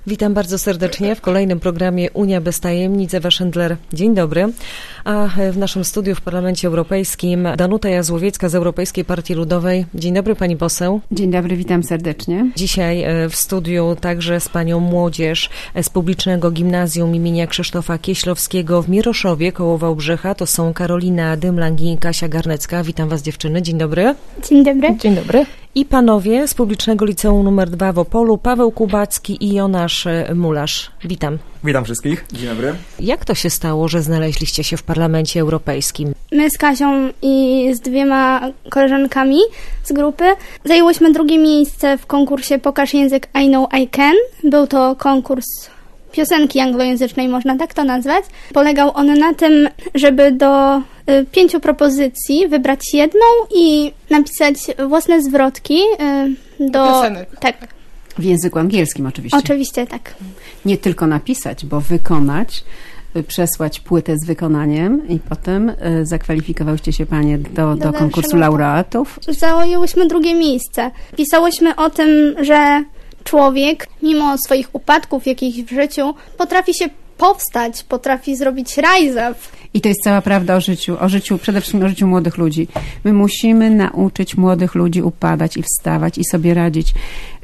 Witam bardzo serdecznie w kolejnym programie Unia bez tajemnic. Ewa Szendler, dzień dobry. A w naszym studiu w Parlamencie Europejskim Danuta Jazłowiecka z Europejskiej Partii Ludowej. Dzień dobry, pani poseł. Dzień dobry, witam serdecznie. Dzisiaj w studiu także z panią młodzież z Publicznego Gimnazjum imienia Krzysztofa Kieślowskiego w Mieroszowie koło Wałbrzycha. To są Karolina Dymlang i Kasia Garnecka. Witam was, dziewczyny. Dzień dobry. Dzień dobry. Dzień dobry. I panowie z Publicznego Liceum nr 2 w Opolu, Paweł Kubacki i Jonasz Mularz. Witam. Witam wszystkich. Dzień dobry. Jak to się stało, że znaleźliście się w Parlamencie Europejskim? My z Kasią i z dwiema koleżankami z grupy zajęłyśmy drugie miejsce w konkursie Pokaż język I Know I Can. Był to konkurs piosenki anglojęzycznej, można tak to nazwać. Polegał on na tym, żeby do 5 propozycji wybrać jedną i napisać własne zwrotki do piosenek. Tak. W języku angielskim oczywiście. Oczywiście, tak. Nie tylko napisać, bo wykonać, przesłać płytę z wykonaniem i potem zakwalifikowałyście się panie do konkursu laureatów. Zajęłyśmy drugie miejsce. Pisałyśmy o tym, że człowiek, mimo swoich upadków jakichś w życiu, potrafi się powstać, potrafi zrobić rise up. I to jest cała prawda o życiu, przede wszystkim o życiu młodych ludzi. My musimy nauczyć młodych ludzi upadać i wstawać i sobie radzić.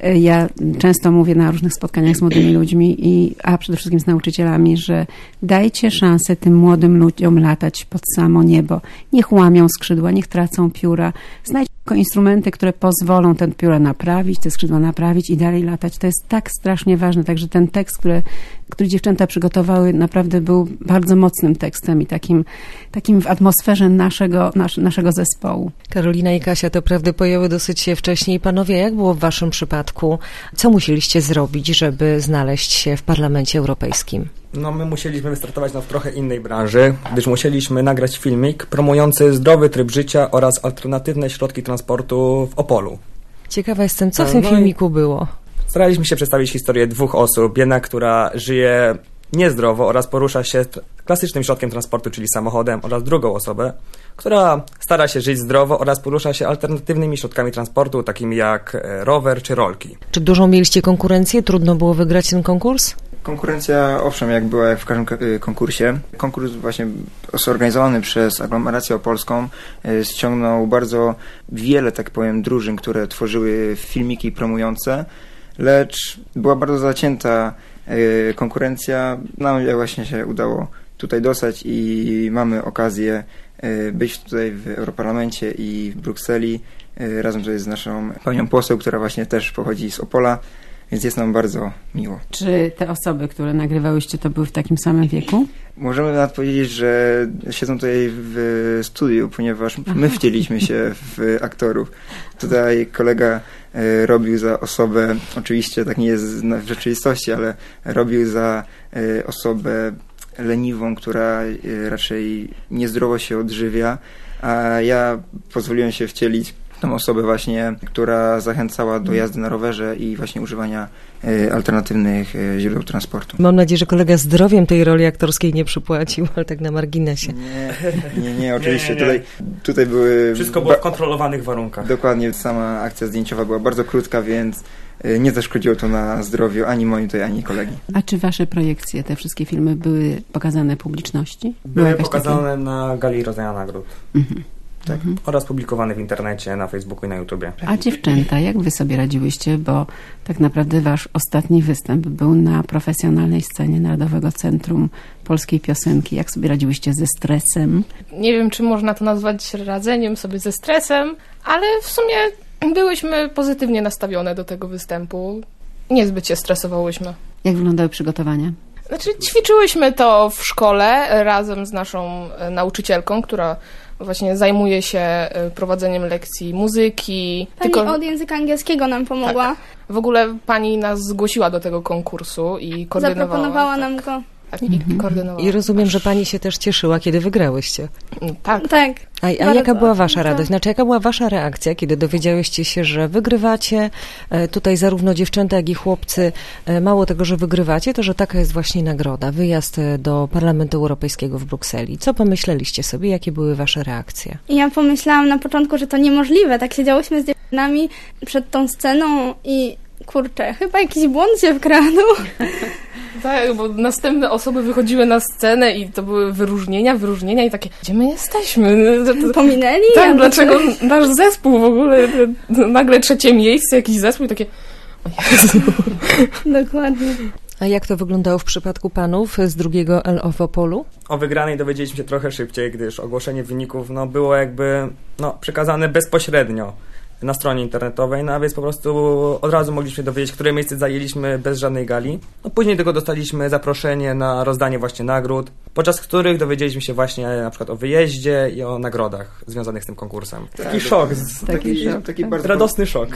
Ja często mówię na różnych spotkaniach z młodymi ludźmi, a przede wszystkim z nauczycielami, że dajcie szansę tym młodym ludziom latać pod samo niebo. Niech łamią skrzydła, niech tracą pióra. Znajdźcie instrumenty, które pozwolą te pióra naprawić, te skrzydła naprawić i dalej latać. To jest tak strasznie ważne. Także ten tekst, który dziewczęta przygotowały, naprawdę był bardzo mocnym tekstem i takim w atmosferze naszego zespołu. Karolina i Kasia te prawdy pojęły dosyć się wcześniej. Panowie, jak było w waszym przypadku? Co musieliście zrobić, żeby znaleźć się w Parlamencie Europejskim? No my musieliśmy wystartować w trochę innej branży, gdyż musieliśmy nagrać filmik promujący zdrowy tryb życia oraz alternatywne środki transportu w Opolu. Ciekawa jestem, co w tym filmiku było? Staraliśmy się przedstawić historię dwóch osób. Jedna, która żyje niezdrowo oraz porusza się klasycznym środkiem transportu, czyli samochodem, oraz drugą osobę, która stara się żyć zdrowo oraz porusza się alternatywnymi środkami transportu, takimi jak rower czy rolki. Czy dużą mieliście konkurencję? Trudno było wygrać ten konkurs? Konkurencja, owszem, jak była jak w każdym konkursie. Konkurs właśnie zorganizowany przez Aglomerację Opolską ściągnął bardzo wiele, tak powiem, drużyn, które tworzyły filmiki promujące, lecz była bardzo zacięta konkurencja. Nam właśnie się udało tutaj dostać i mamy okazję być tutaj w Europarlamencie i w Brukseli razem tutaj z naszą panią poseł, która właśnie też pochodzi z Opola, więc jest nam bardzo miło. Czy te osoby, które nagrywałyście, to były w takim samym wieku? Możemy nawet powiedzieć, że siedzą tutaj w studiu, ponieważ my wcieliśmy się w aktorów. Tutaj kolega robił za osobę, oczywiście tak nie jest w rzeczywistości, ale robił za osobę leniwą, która raczej niezdrowo się odżywia, a ja pozwoliłem się wcielić tą osobę właśnie, która zachęcała do jazdy na rowerze i właśnie używania alternatywnych źródeł transportu. Mam nadzieję, że kolega zdrowiem tej roli aktorskiej nie przypłacił, ale tak na marginesie. Nie, oczywiście. Nie. Tutaj były... Wszystko było w kontrolowanych warunkach. Dokładnie, sama akcja zdjęciowa była bardzo krótka, więc nie zaszkodziło to na zdrowiu ani moim tutaj, ani kolegi. A czy wasze projekcje, te wszystkie filmy były pokazane publiczności? Były pokazane na gali rozdania nagród. Mhm. Tak. Oraz publikowane w internecie, na Facebooku i na YouTubie. A dziewczęta, jak wy sobie radziłyście? Bo tak naprawdę wasz ostatni występ był na profesjonalnej scenie Narodowego Centrum Polskiej Piosenki. Jak sobie radziłyście ze stresem? Nie wiem, czy można to nazwać radzeniem sobie ze stresem, ale w sumie byłyśmy pozytywnie nastawione do tego występu. Niezbyt się stresowałyśmy. Jak wyglądały przygotowania? Znaczy, ćwiczyłyśmy to w szkole razem z naszą nauczycielką, która właśnie zajmuje się prowadzeniem lekcji muzyki. Pani od języka angielskiego nam pomogła. Tak. W ogóle pani nas zgłosiła do tego konkursu i koordynowała. Zaproponowała nam go. Tak, i koordynowała. I rozumiem, że pani się też cieszyła, kiedy wygrałyście. Tak. Tak. A jaka była wasza radość? Znaczy, jaka była wasza reakcja, kiedy dowiedziałyście się, że wygrywacie? Tutaj zarówno dziewczęta, jak i chłopcy, mało tego, że wygrywacie, to że taka jest właśnie nagroda. Wyjazd do Parlamentu Europejskiego w Brukseli. Co pomyśleliście sobie? Jakie były wasze reakcje? Ja pomyślałam na początku, że to niemożliwe. Tak siedziałyśmy z dziewczynami przed tą sceną i kurczę, chyba jakiś błąd się wkradł. Tak, bo następne osoby wychodziły na scenę i to były wyróżnienia i takie, gdzie my jesteśmy? Pominęli? Tak, dlaczego nasz zespół w ogóle, nagle 3. miejsce, jakiś zespół i takie, o Jezu. Dokładnie. A jak to wyglądało w przypadku panów z drugiego LO w Opolu? O wygranej dowiedzieliśmy się trochę szybciej, gdyż ogłoszenie wyników było jakby przekazane bezpośrednio na stronie internetowej, a więc po prostu od razu mogliśmy dowiedzieć, które miejsce zajęliśmy bez żadnej gali. Później tylko dostaliśmy zaproszenie na rozdanie właśnie nagród, podczas których dowiedzieliśmy się właśnie na przykład o wyjeździe i o nagrodach związanych z tym konkursem. Taki szok. Taki bardzo Radosny szok.